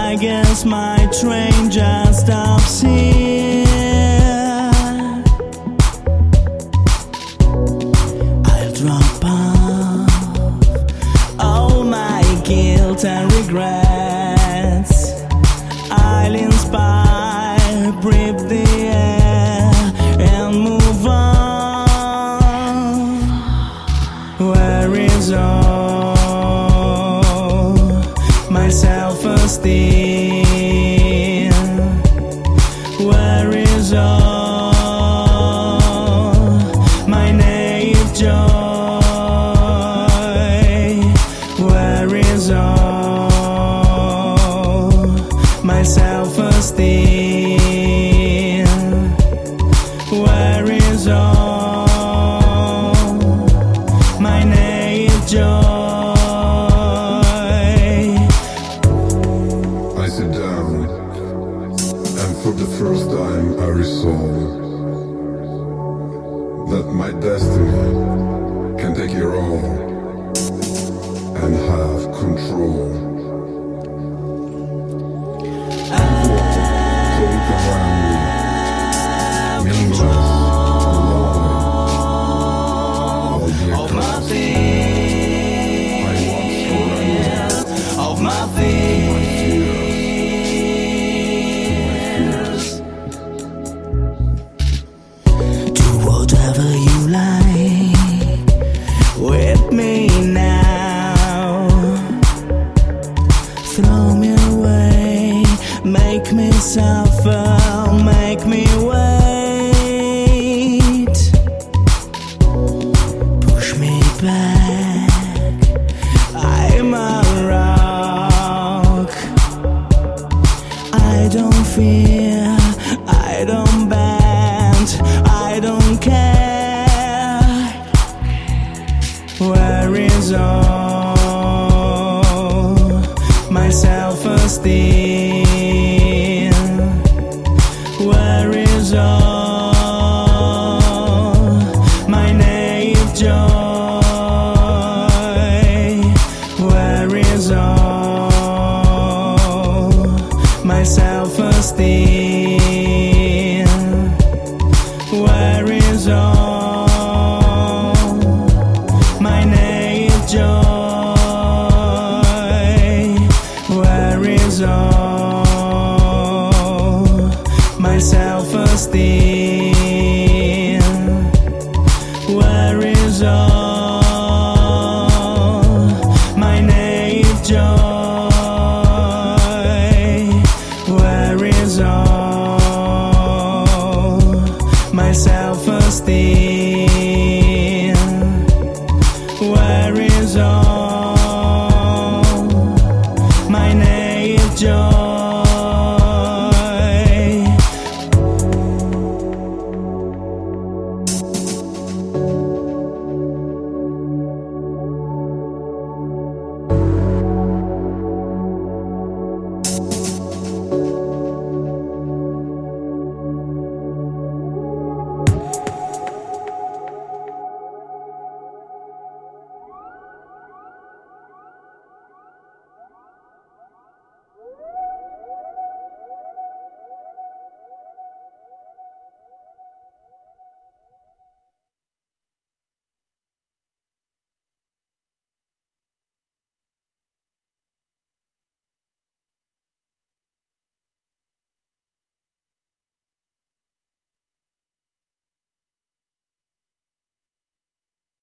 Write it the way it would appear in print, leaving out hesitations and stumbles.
I guess my train just stops here. I'll drop off all my guilt and regrets. I'll inspire, breathe the air and move on. Where is all my self-esteem? Where is all my naive joy? Where is all my self-esteem? Where is all my naive joy? I sit down, and for the first time I resolve that my destiny can take your own and have control. And walk, look around me, meaningless, lonely. I'll be a Of my cause. fears, I once surrendered of my to fears. my Do whatever you like with me now. Throw me away, make me suffer, make me wait. Push me back, I'm a rock. I don't fear, I don't bend, I don't care. Where is all my self-esteem? Where is all my naive joy? Where is all my self-esteem? Where is all my naive joy? Where is all my self-esteem? Where is all my naive joy? Where is all my self-esteem? Where is all my naive joy?